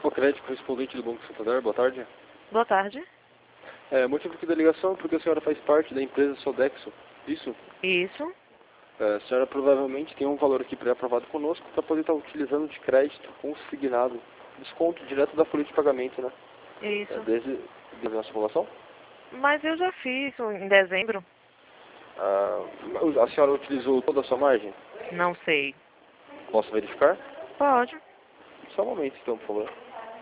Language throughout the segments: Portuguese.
Infocred, correspondente do Banco Santander, boa tarde. Boa tarde. Motivo aqui da ligação é porque a senhora faz parte da empresa Sodexo, isso? Isso. A senhora provavelmente tem um valor aqui pré-aprovado conosco para poder estar utilizando de crédito consignado, desconto direto da folha de pagamento, né? Isso. Desde a nossa população? Mas eu já fiz isso em dezembro. A senhora utilizou toda a sua margem? Não sei. Posso verificar? Pode. Só um momento então, por favor.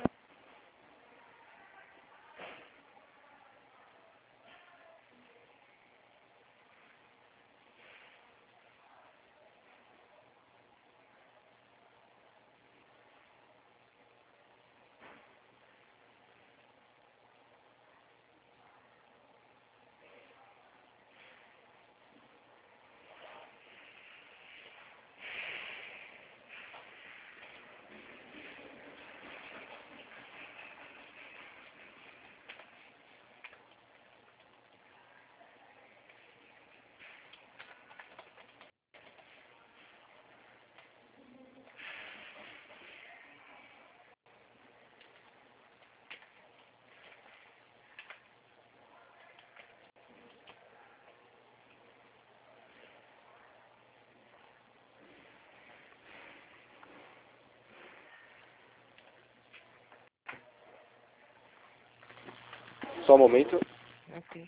Só um momento. Ok.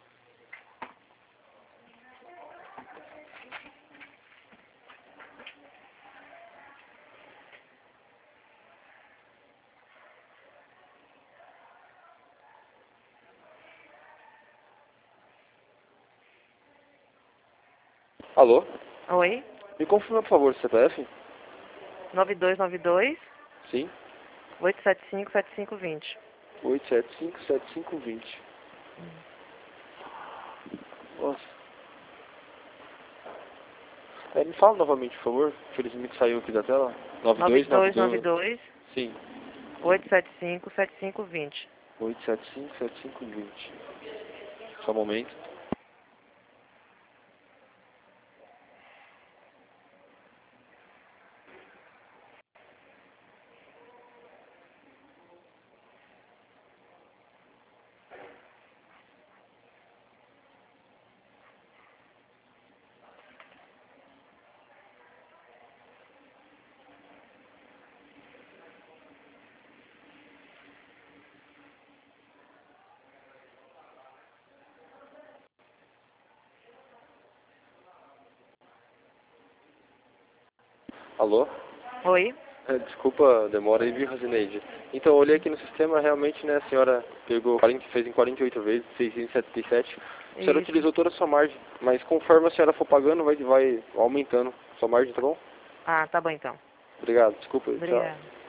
Alô? Oi. Me confirma, por favor, o CPF? 9292 Sim. 875 7520. 8757520. Nossa. Me fala novamente, por favor. Infelizmente saiu aqui da tela. 9292. 9292 Sim. 875 7520. 8757520. Só um momento. Alô? Oi. Desculpa a demora aí, viu, Rosineide? Então, eu olhei aqui no sistema, realmente, né, a senhora pegou 40, fez em 48 vezes, 677. A senhora Isso. utilizou toda a sua margem, mas conforme a senhora for pagando, vai aumentando a sua margem, tá bom? Ah, tá bom então. Obrigado, desculpa, tchau. Obrigada.